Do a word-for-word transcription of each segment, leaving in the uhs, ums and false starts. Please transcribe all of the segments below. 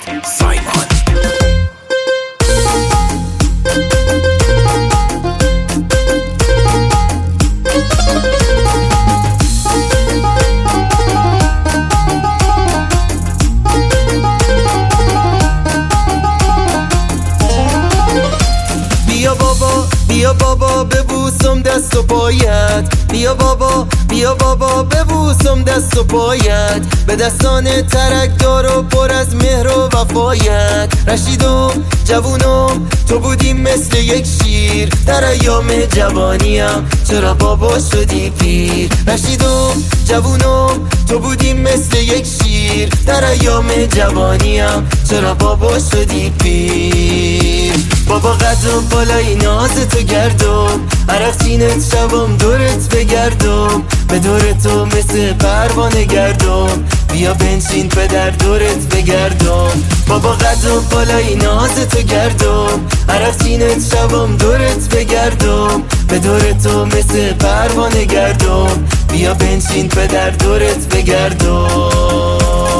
سایمان. بیا بابا بیا بابا ببوسم دست و پایت، بیا بابا بیا بابا ببوسم دست و پایت، به دستان ترکدار و پر از مهر و وفایت. رشیدم جوونم تو بودی مثل یک شیر، در ایام جوانیم چرا بابا شدی پیر. رشیدم جوونم تو بودی مثل یک شیر، در ایام جوانیم چرا بابا شدی پیر. بابا قدم بالای ناز تو گردم، عرق چینت شبم دورت بگردم، به دور تو مثل پروانه گردم، بیا بنشین پدر دورت بگردم. بابا قدم بالای ناز تو گردم، عرق چینت شبم دورت بگردم، به دور تو مثل پروانه گردم، بیا بنشین پدر دورت بگردم.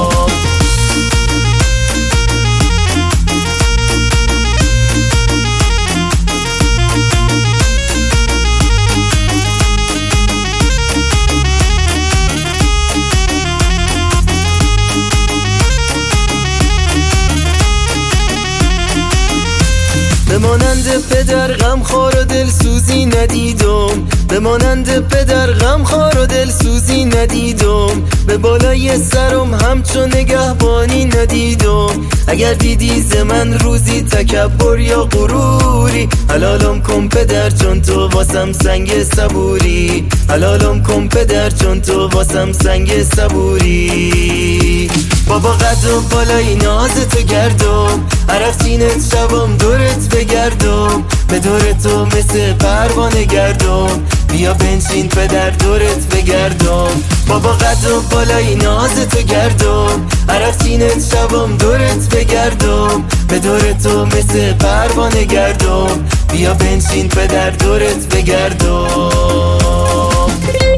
به مانند پدر غمخوار و دلسوزی ندیدم، به مانند پدر غمخوار و دلسوزی ندیدم، به بالای سرم همچون نگهبانی ندیدم. اگر دیدی ز من روزی تکبر یا غروری، حلالم کن پدر چون تو واسم سنگ صبوری، حلالم کن پدر چون تو واسم سنگ صبوری. بابا قدم بالای ناز تو گردم، عرق چینت شبم دورت بگردم، به دور تو مثل پروانه گردم، بیا بنشین پدر دورت بگردم. بابا قدم بالای ناز تو گردم، عرق چینت شبم دورت بگردم، به دور تو مثل پروانه گردم، بیا بنشین پدر دورت بگردم.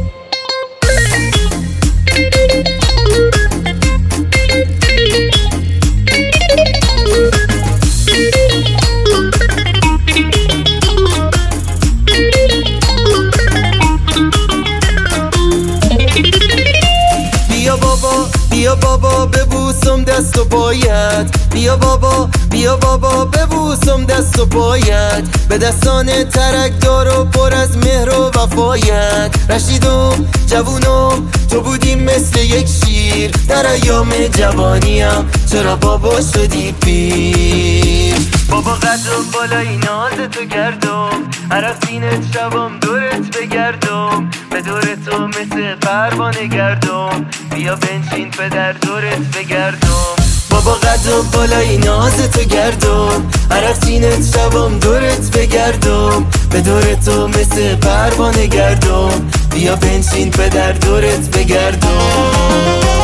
بیا بابا ببوسم دست و پایت، بیا بابا بیا بابا ببوسم دست و پایت، به دستان ترکدار و پر از مهر و وفایت. رشیدم جوونم تو بودی مثل یک شیر، در ایام جوانیم چرا بابا شدی پیر. بابا قدم بالای ناز تو گردم، عرق چینت شبم دورت بگردم، به دور تو مثل پروانه گردم، بیا بنشین پدر دورت بگردم. بابا قدم بالای ناز تو گردم، عرق چینت شبم دورت بگردم، به دور تو مثل پروانه گردم، بیا بنشین پدر دورت بگردم.